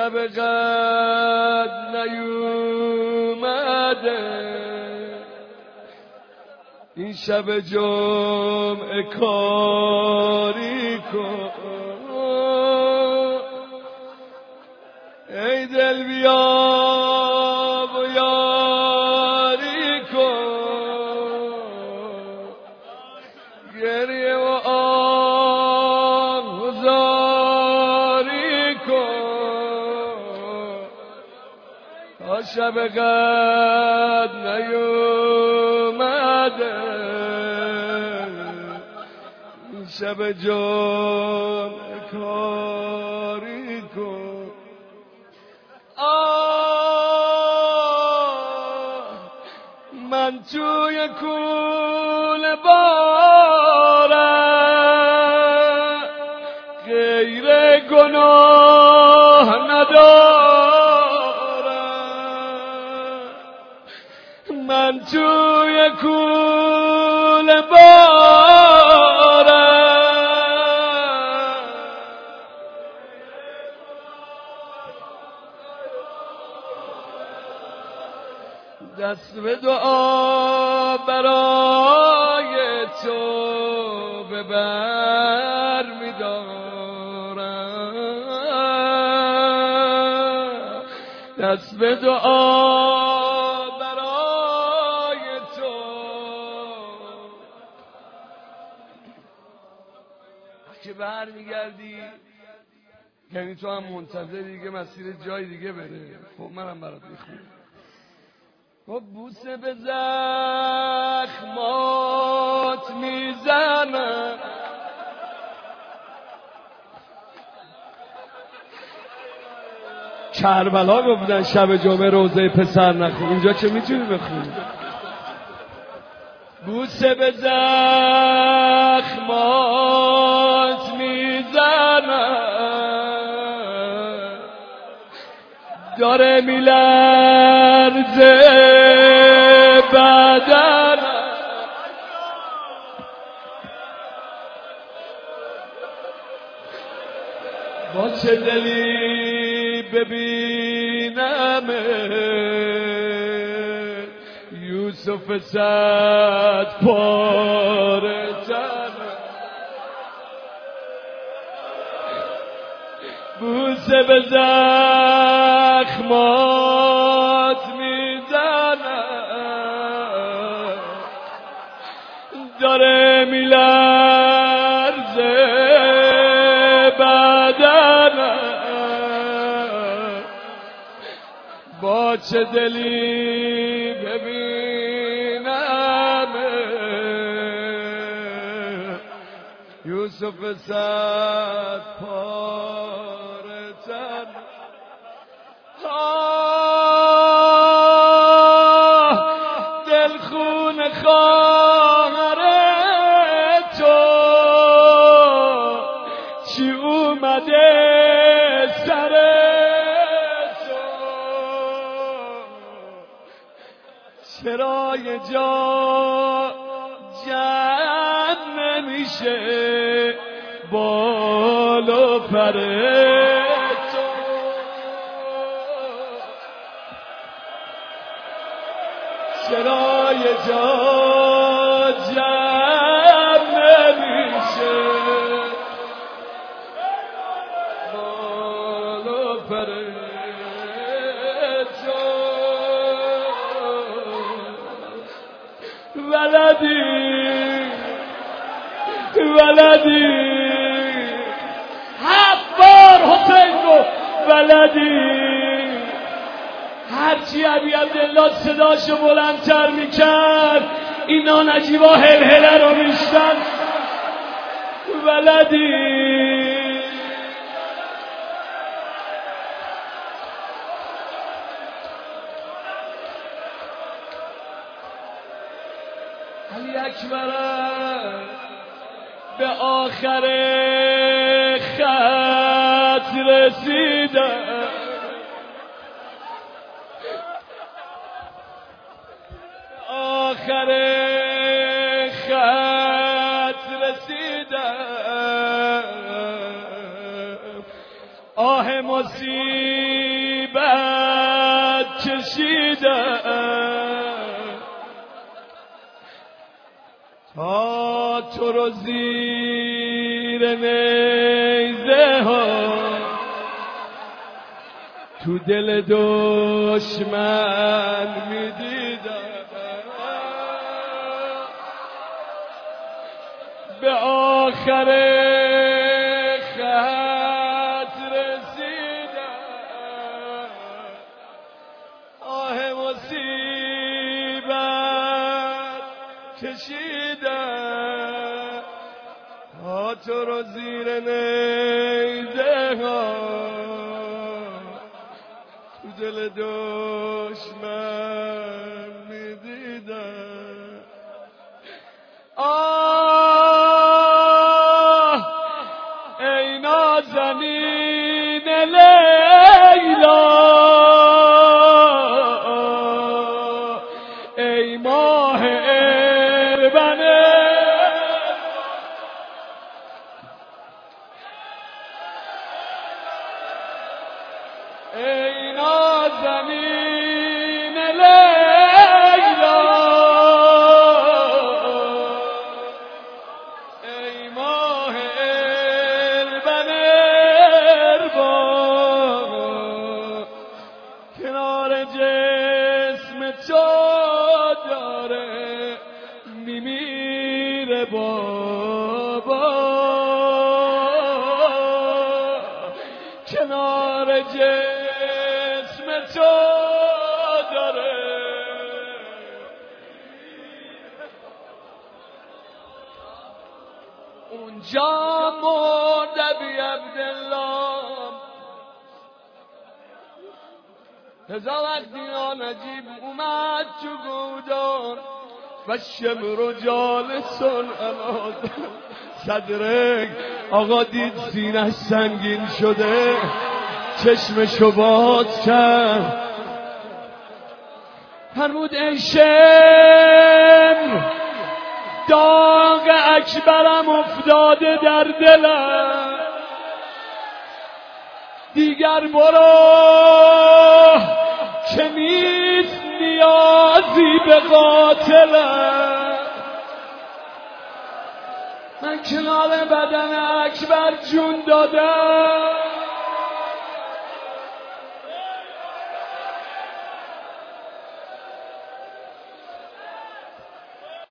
شب قدر نیومده، این شب جمعه کاری کن، ای دل بیا و یاری کن، گریه و آهوزاری کن، تا شب قدر نیومده، این شب جمعه کاری کن. من توی کوله بارم غیر گناه ندارم، من توی کوله بارم دست به دعا برای تو به بر می‌دارم، دست به دعا برای تو. که بر میگردی یعنی تو هم منتظر دیگه مسیر جای دیگه بره. خب منم برات میخونم. خب بوسه به زخمات میزنم، کربلا گفتن شب جمعه روزه پسر نخون، اینجا چه میتونی بخونی؟ بوسه به زخمات میزنم، داره میلرزه بدنم، با چه دلی ببینم یوسف صد پاره تنم، بوسه به زخمات میزنم، داره میلرزه بدنم، با چه دلی ببینم یوسف صد پاره تن. دل خون خواهر تو چی اومده سر تو، چرا یه جا جمع نمیشه بال و پر تو، چرا یه جا جمع نمیشه بال و پر تو، ولدی 7 بار حسین گفت ولدی، هرچی عبی عبدالله صداشو بلندتر میکرد اینا نجیبا هلهله رو میشتن. ولدی علی اکبر به آخر خط رسیدم، آخر خط رسیدم، آه مصیبت کشیدم تا تو رو زیر نیزه ها تو دل دشمن میدیدم به آخر خط رسیدم آه مصیبت کشیدم تا تو رو زیر نیزه ها تو دل دشمن میدیدم ای نازنین لیلا ای ماه اربنه ای نازنین لیلا ای ماه کنار جسم تو داره میمیره بابا کنار جسم تو داره اونجا مرد بی عبدالله هزار وقتی نجیب اومد تو گودان و شمر جالسون اما صدرک آقا دید سینش سنگین شده چشمشو باز کرد فرمود ای شمر داغ اکبرم افتاده در دلم دیگر برو که نیست نیازی به قاتلم من کنار بدن اکبر جون دادم